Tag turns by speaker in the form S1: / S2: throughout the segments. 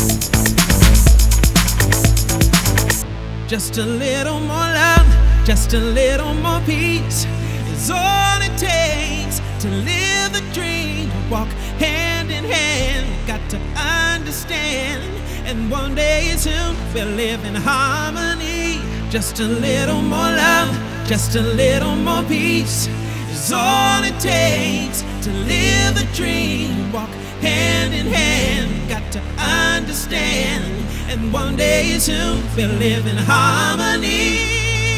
S1: Just a little more love, just a little more peace is all it takes to live the dream. Walk hand in hand, got to understand. And one day soon we'll live in harmony. Just a little more love, just a little more peace is all it takes to live the dream. Walk hand in hand, got to understand. And one day soon we'll live in harmony.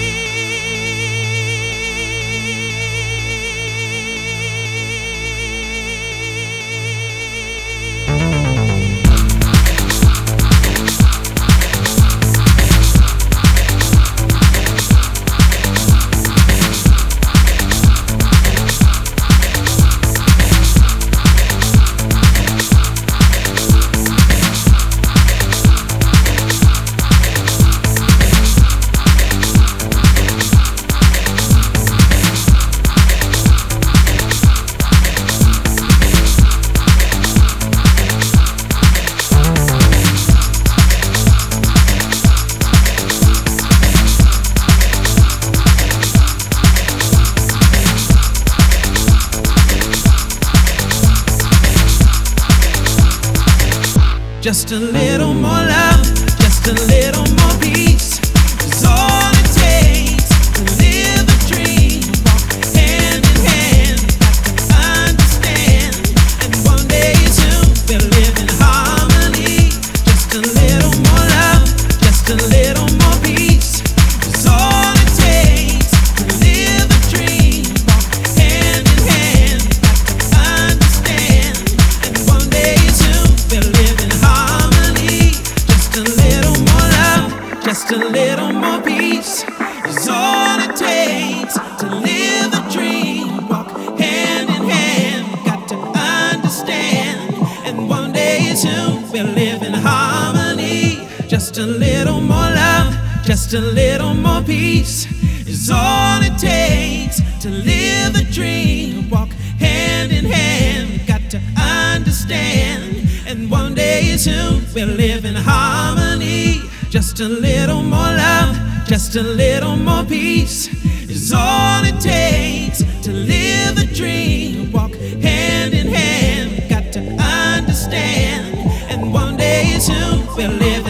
S1: Just a little more love, just a little more peace is all it takes to live a dream. Walk hand in hand, got to understand. And one day soon we'll live in harmony. Just a little more love, just a little more peace is all it takes to live a dream. Walk hand in hand, got to understand. And one day soon we'll live in harmony. Just a little more love, just a little more peace is all it takes to live the dream. Walk hand in hand, got to understand. And one day soon we'll live in harmony. Just a little more love, just a little more peace is all it takes to live the dream. Walk hand in hand, got to understand. And one day soon we'll live in harmony. Just a little more love, just a little more peace is all it takes to live the dream. Walk hand in hand, got to understand. And one day soon we'll live